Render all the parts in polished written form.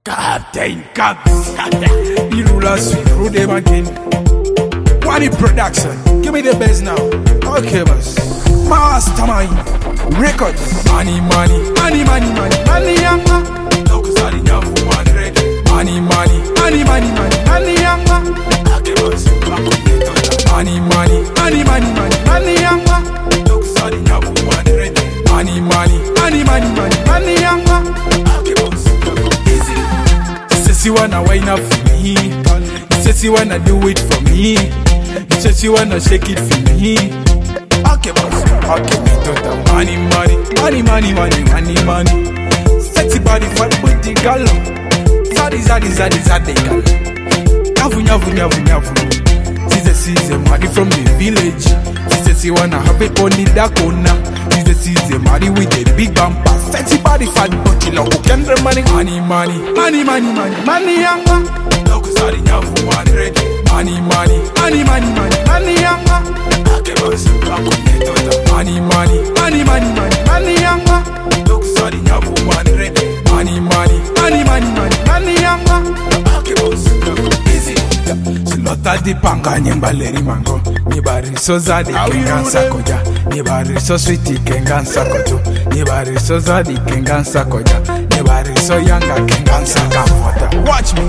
Captain Cabs. The rulers, we rule them again. Wani production, give me the best now. Okay, boss. Mastermind records. Money, money, money, money, money, money, yanga. Lokusari nyafu 100. Money, money, money, money, money, money, yanga. Okay, boss. Money, money, money, money, money, money, yanga. Lokusari nyafu 100. Money, money, money, money, money, money, yanga. Okay, boss. Easy. She says she wanna wine up for me. She says she wanna do it for me. She says she wanna shake it for me. Okay, boss. Okay, me total. Money, money, money, money, money, money, money. Sexy body for booty girl. Zadi, zadi, zadi, zadi girl. Nyavu, nyavu, nyavu, nyavu. She says she's a money from the village. She says she wanna have it on the dark corner. She says she's a money with a big bumper. Sexy body fat booty long. Who can the money? Money, money, money, money, money, money, yanga. Lokusari nyavu 100. Money, money, money, money, money, money, yanga. Okay, boss. Money, money, money, money, money, money, yanga. Lokusari nyavu 100. Money, money, money, money, money, money, yanga. Okay, boss. Easy. Silota di panga nyembaleri mango. Nibari so zadi kengansa koja. Nibari so sweetie kengansa kojo. Nibari so zadi kengansa koja. Nibari so yanga kengansa kamfota. Watch me.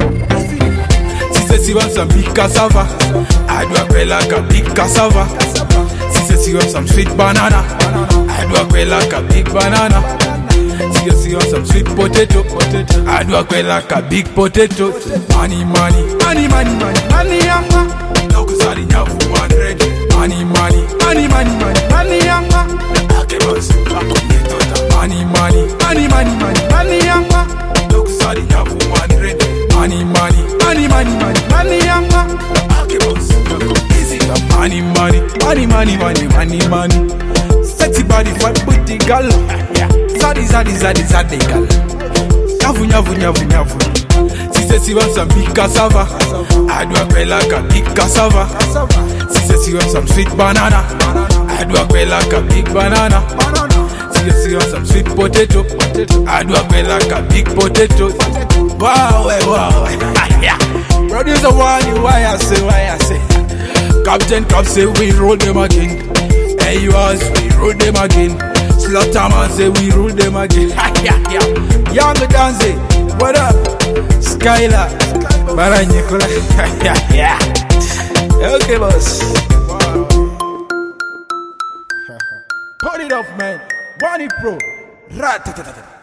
She says she wants some big cassava. I do a play like a big cassava. She says she wants some sweet banana. I do a play like a big banana. She says she wants some sweet potato. I do a play like a big potato. Money, money, money, money, money, money, yanga. Lokusari nyavu 100. Money, money, money, money, money, money, yanga. Okay, boss. Money, money, money, money, money, money, yanga. Lokusari nyavu 100. Money, money, money, money, money, money, yanga. Okay, boss. Easy. Money, money, money, money, money, money, money. Sexy body for booty girl. Zadi, zadi, zadi, zadi girl. Nyavu, nyavu, nyavu, nyavu. She says she wants some big cassava. I do a play like a big cassava. She says she wants some sweet banana. I do a play like a big banana. She says she wants some sweet potato. I do a play like a big potato. Wow, wow. Producer one, why I say. Captain Cab say we roll them again. Hey, yours, we roll them again. Slaughterman say we roll them again. Young dance, what up? Skylar, Baranyikola. Okay, boss. Put it up, man. Wani Pro. Rat.